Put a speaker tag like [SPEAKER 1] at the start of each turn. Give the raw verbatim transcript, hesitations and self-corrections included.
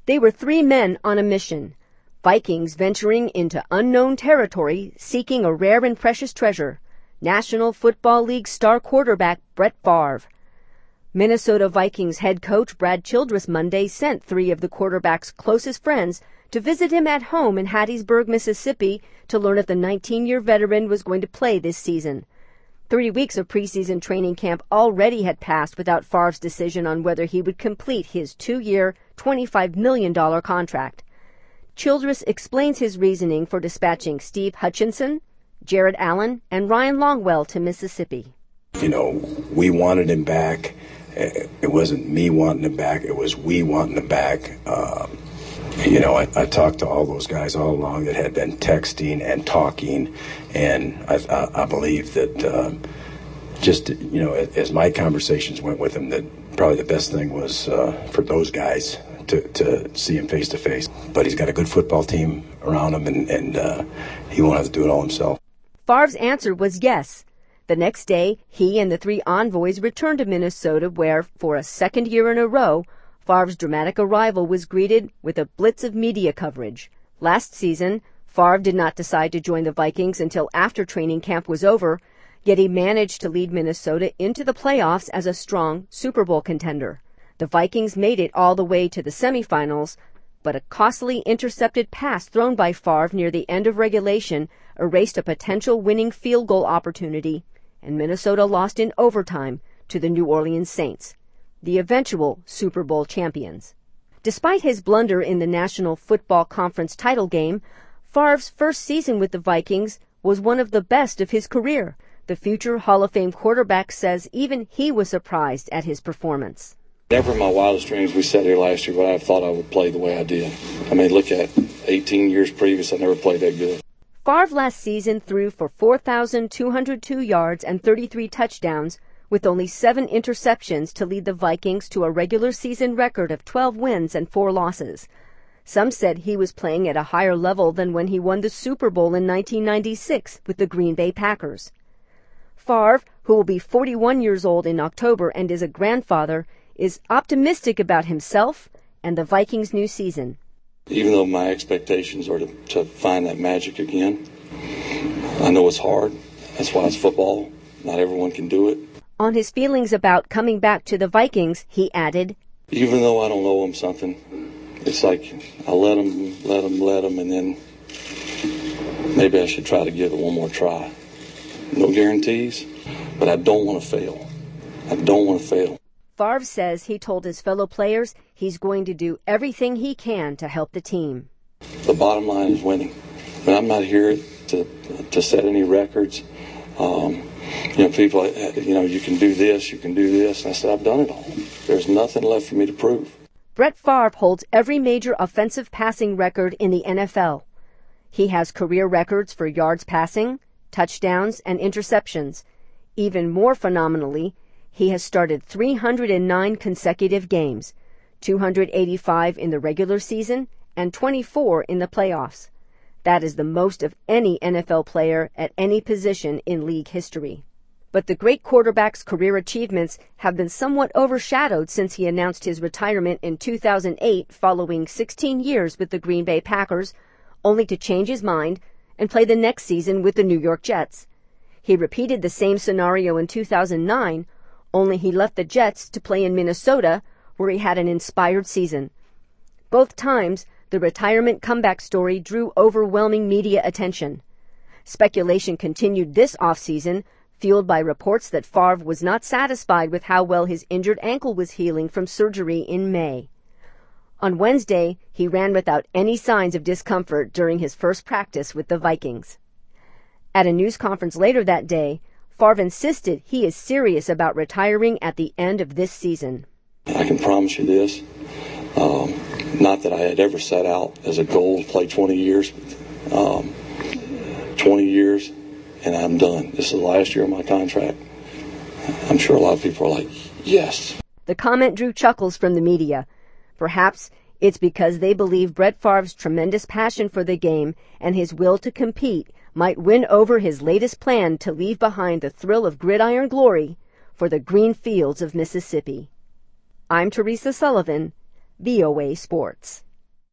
[SPEAKER 1] They were three men on a mission, Vikings venturing into unknown territory seeking a rare and precious treasure, National Football League star quarterback Brett Favre. Minnesota Vikings head coach Brad Childress Monday sent three of the quarterback's closest friends to visit him at home in Hattiesburg, Mississippi, to learn if the nineteen-year veteran was going to play this season. Three weeks of preseason training camp already had passed without Favre's decision on whether he would complete his two-year, twenty-five million dollars contract. Childress explains his reasoning for dispatching Steve Hutchinson, Jared Allen, and Ryan Longwell to Mississippi.
[SPEAKER 2] You know, we wanted him back. It wasn't me wanting him back. It was we wanting him back. Um, you know, I, I talked to all those guys all along that had been texting and talking, and I, I, I believe that um, just, you know, as my conversations went with him, that probably the best thing was uh, for those guys to, to see him face to face. But he's got a good football team around him, and, and uh, he won't have to do it all himself.
[SPEAKER 1] Favre's answer was yes. The next day, he and the three envoys returned to Minnesota, where, for a second year in a row, Favre's dramatic arrival was greeted with a blitz of media coverage. Last season, Favre did not decide to join the Vikings until after training camp was over, yet he managed to lead Minnesota into the playoffs as a strong Super Bowl contender. The Vikings made it all the way to the semifinals, but a costly intercepted pass thrown by Favre near the end of regulation erased a potential winning field goal opportunity, and Minnesota lost in overtime to the New Orleans Saints, the eventual Super Bowl champions. Despite his blunder in the National Football Conference title game, Favre's first season with the Vikings was one of the best of his career. The future Hall of Fame quarterback says even he was surprised at his performance.
[SPEAKER 3] Never in my wildest dreams, we sat here last year, would I have thought I would play the way I did. I mean, look at eighteen years previous, I never played that good.
[SPEAKER 1] Favre last season threw for four thousand two hundred two yards and thirty-three touchdowns, with only seven interceptions to lead the Vikings to a regular season record of twelve wins and four losses. Some said he was playing at a higher level than when he won the Super Bowl in nineteen ninety-six with the Green Bay Packers. Favre, who will be forty-one years old in October and is a grandfather, is optimistic about himself and the Vikings' new season.
[SPEAKER 3] Even though my expectations are to, to find that magic again, I know it's hard. That's why it's football. Not everyone can do it.
[SPEAKER 1] On his feelings about coming back to the Vikings, he added,
[SPEAKER 3] even though I don't owe them something, it's like I let them, let them, let them, and then maybe I should try to give it one more try. No guarantees, but I don't want to fail. I don't want to fail.
[SPEAKER 1] Favre says he told his fellow players he's going to do everything he can to help the team.
[SPEAKER 3] The bottom line is winning. But I'm not here to to set any records. Um, you know, people, you know, you can do this, you can do this. And I said, I've done it all. There's nothing left for me to prove.
[SPEAKER 1] Brett Favre holds every major offensive passing record in the N F L. He has career records for yards passing, touchdowns, and interceptions. Even more phenomenally, he has started three hundred nine consecutive games, two hundred eighty-five in the regular season and twenty-four in the playoffs. That is the most of any N F L player at any position in league history. But the great quarterback's career achievements have been somewhat overshadowed since he announced his retirement in two thousand eight following sixteen years with the Green Bay Packers, only to change his mind and play the next season with the New York Jets. He repeated the same scenario in two thousand nine, only he left the Jets to play in Minnesota, where he had an inspired season. Both times, the retirement comeback story drew overwhelming media attention. Speculation continued this offseason, fueled by reports that Favre was not satisfied with how well his injured ankle was healing from surgery in May. On Wednesday, he ran without any signs of discomfort during his first practice with the Vikings. At a news conference later that day, Favre insisted he is serious about retiring at the end of this season.
[SPEAKER 3] I can promise you this, um, not that I had ever set out as a goal to play twenty years, um, twenty years, and I'm done. This is the last year of my contract. I'm sure a lot of people are like, yes.
[SPEAKER 1] The comment drew chuckles from the media. Perhaps it's because they believe Brett Favre's tremendous passion for the game and his will to compete might win over his latest plan to leave behind the thrill of gridiron glory for the green fields of Mississippi. I'm Teresa Sullivan, V O A Sports.